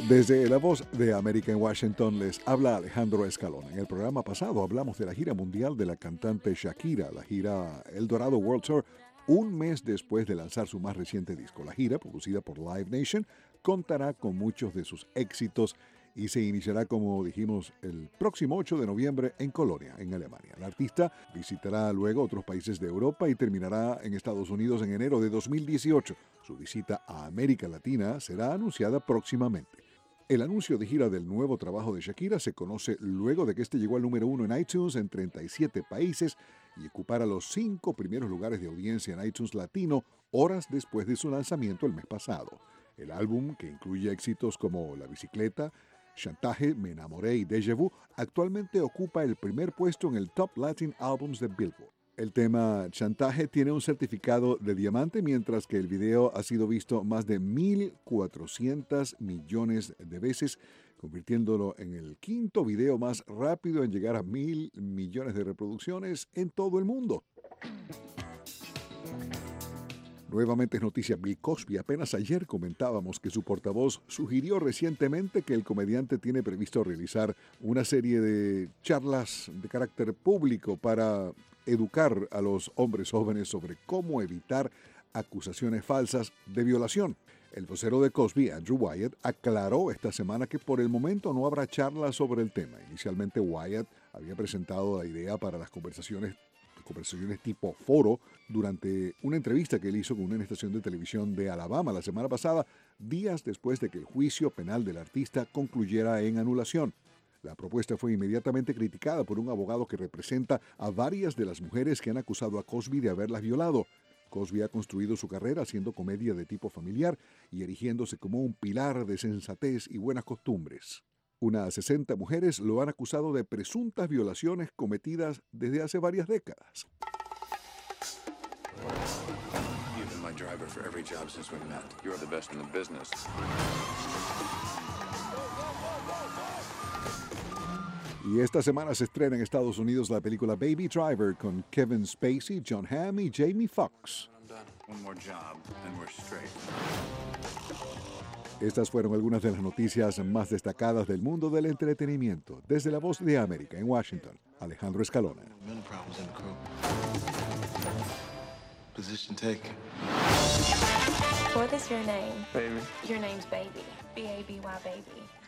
Desde La Voz de América en Washington les habla Alejandro Escalona. En el programa pasado hablamos de la gira mundial de la cantante Shakira, la gira El Dorado World Tour, un mes después de lanzar su más reciente disco. La gira, producida por Live Nation, contará con muchos de sus éxitos y se iniciará, como dijimos, el próximo 8 de noviembre en Colonia, en Alemania. El artista visitará luego otros países de Europa y terminará en Estados Unidos en enero de 2018. Su visita a América Latina será anunciada próximamente. El anuncio de gira del nuevo trabajo de Shakira se conoce luego de que este llegó al número 1 en iTunes en 37 países y ocupara los 5 primeros lugares de audiencia en iTunes Latino horas después de su lanzamiento el mes pasado. El álbum, que incluye éxitos como La Bicicleta, Chantaje, Me Enamoré y Déjà Vu, actualmente ocupa el primer puesto en el Top Latin Albums de Billboard. El tema Chantaje tiene un certificado de diamante, mientras que el video ha sido visto más de 1.400 millones de veces, convirtiéndolo en el quinto video más rápido en llegar a 1.000 millones de reproducciones en todo el mundo. Nuevamente es noticia Bill Cosby. Apenas ayer comentábamos que su portavoz sugirió recientemente que el comediante tiene previsto realizar una serie de charlas de carácter público para educar a los hombres jóvenes sobre cómo evitar acusaciones falsas de violación. El vocero de Cosby, Andrew Wyatt, aclaró esta semana que por el momento no habrá charlas sobre el tema. Inicialmente Wyatt había presentado la idea para las conversaciones tipo foro durante una entrevista que él hizo con una estación de televisión de Alabama la semana pasada, días después de que el juicio penal del artista concluyera en anulación. La propuesta fue inmediatamente criticada por un abogado que representa a varias de las mujeres que han acusado a Cosby de haberlas violado. Cosby ha construido su carrera haciendo comedia de tipo familiar y erigiéndose como un pilar de sensatez y buenas costumbres. Unas 60 mujeres lo han acusado de presuntas violaciones cometidas desde hace varias décadas. You've been my driver for every job since we met. You're the best in the business. Y esta semana se estrena en Estados Unidos la película Baby Driver con Kevin Spacey, Jon Hamm y Jamie Foxx. I'm done. One more job, and we're straight. Estas fueron algunas de las noticias más destacadas del mundo del entretenimiento. Desde La Voz de América en Washington, Alejandro Escalona. Position taken. What is your name? Baby. Your name's Baby. B-A-B-Y, baby.